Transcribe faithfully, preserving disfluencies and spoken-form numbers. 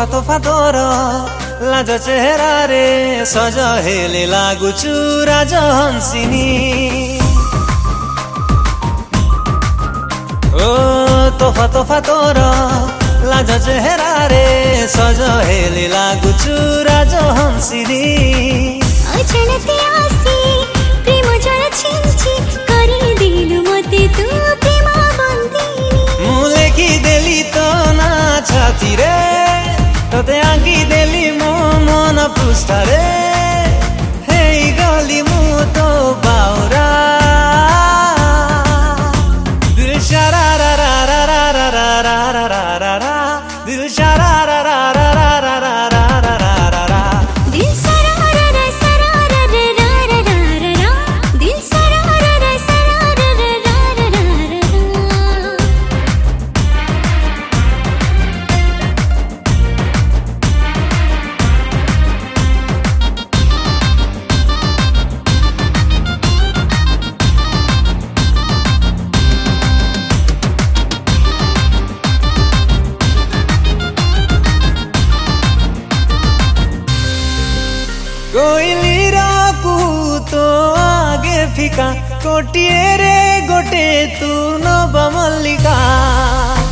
तोफा तोफा तोर लाज चेहरा रे सज हेले लागुचु राज हंसिनी ओ तोफा तोफा तोर लाज चेहरा रे सज हेले लागुचु राज हंसिनी अचलते आसी प्रेम जल छिंची करी दिलु मते तू प्रेम बंदिनी मु लेखी देली तो ना छाती रे तोते आंकी देली मो मन पुष्टा रे हे गली मु तो बाउरा दिल शरा रा रा रा रा रा रा रा रा रा रा दिल शरा रा रा रा रा रा रा रा रा रा दिल सरा रा रा सरा रा रा रा रा रा रा दिल सरा रा रा सरा रा रा रा रा रा कोइली राकू तो आगे फिका कोटिए रे गोटे तू नव मल्लिका।